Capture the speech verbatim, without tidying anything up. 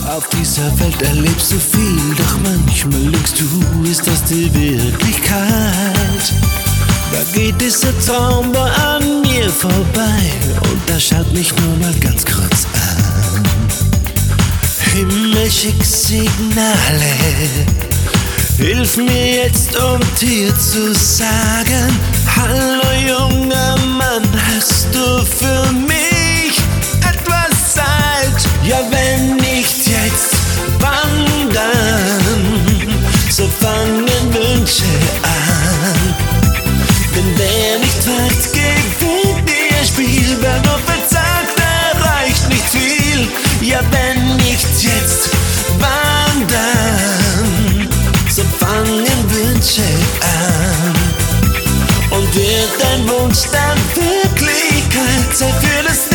Auf dieser Welt erlebst du viel, doch manchmal lügst du, ist das die Wirklichkeit? Da geht dieser Traum an mir vorbei und da schaut mich nur mal ganz kurz an. Himmel, schick Signale, hilf mir jetzt, um dir zu sagen: Hallo junger Mann, hast du für mich etwas Zeit? Ja, wenn nicht jetzt, wann dann? So fangen Wünsche an. Denn wer nicht fragt, gewinnt ihr Spiel. Wer nur verzagt, erreicht nicht viel. Ja, wenn nicht jetzt, wann dann? So fangen Wünsche an. Und wird dein Wunsch dann Wirklichkeit? Zeit für das